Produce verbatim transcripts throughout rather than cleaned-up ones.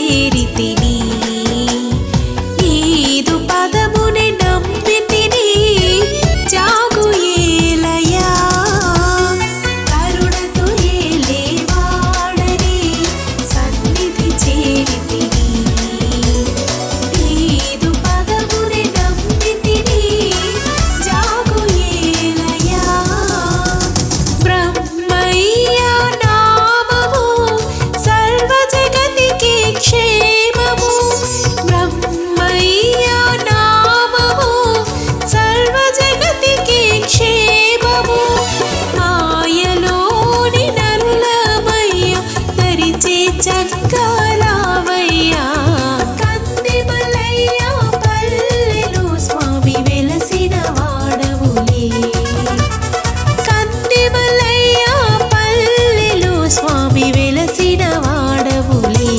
చేరితిని నీదు పదమునే నమ్మితిని జాగు ఏలయ్యా కరుణతో ఏలేవాడని సన్నిధి చేరితిని నీదు పదమునే నమ్మితిని జాగు ఏలయ్యా బ్రహ్మయ్య నామము సర్వ జగతికి క్షేమము బ్రహ్మయ్య నామము సర్వ జగతికి క్షేమము మాయలోని నరులమయ్య తరిచే చక్కరావయ్యా కందిమలయ్య పల్లెలో స్వామి వెలసిన వాడవులే కందిమలయ్య పల్లెలో స్వామి వెలసిన వాడవులే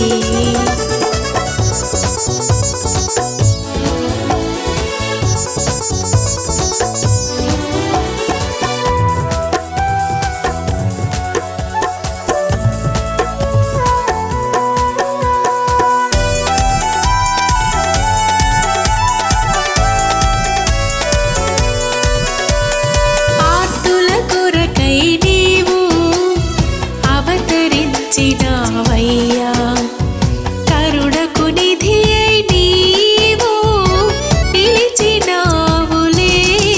ఆర్తుల కొరకై నీవు అవతరించినావయ్యా కరుణకు నిధి అయి నీవు నిలిచినావులే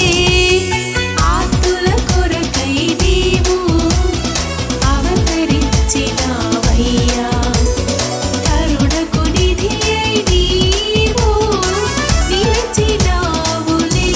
ఆర్తుల కొరకై నీవు అవతరించినావయ్యా కరుణకు నిధి అయి నీవు నిలిచినావులే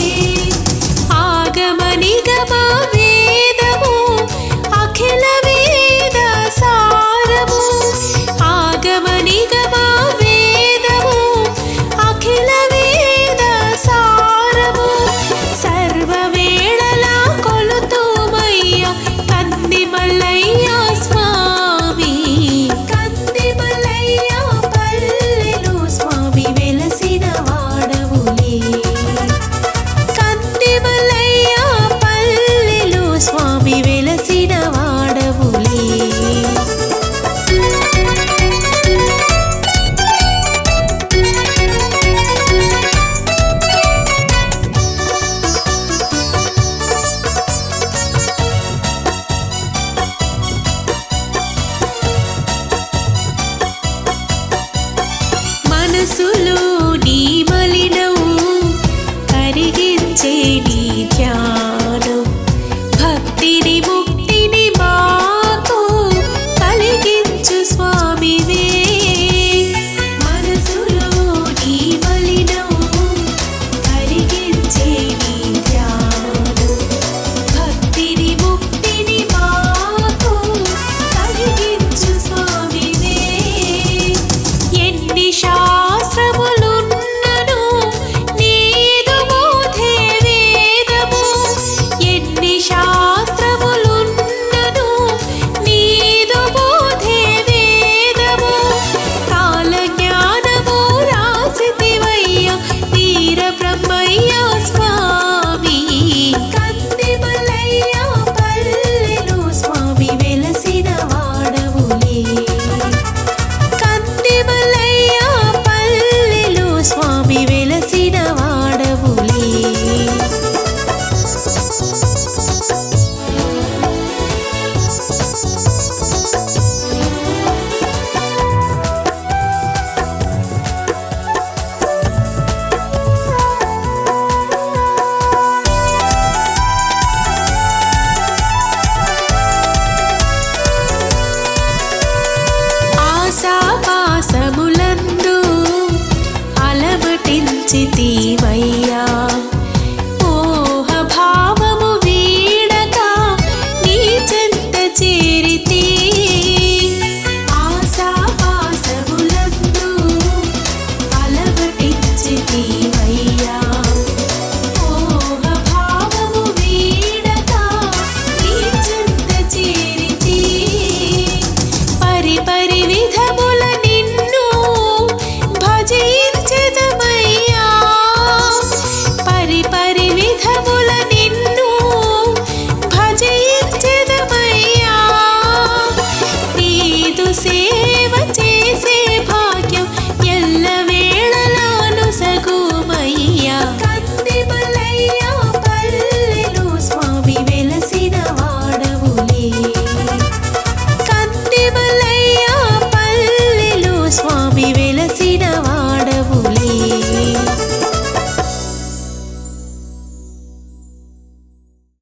ఆగమ నిగమ వేదము అఖిల వేద సారము ఆగమ నిగమ వేదము అఖిల వేద సారము సర్వ వేళలా కొలుతుమయ్య కందిమలయ్య స్వామి కందిమలయ్య పల్లెలో స్వామి వెలసిన వాడవులే కందిమలయ్య పల్లెలో స్వామి వెలసిన వాడవులే మనసు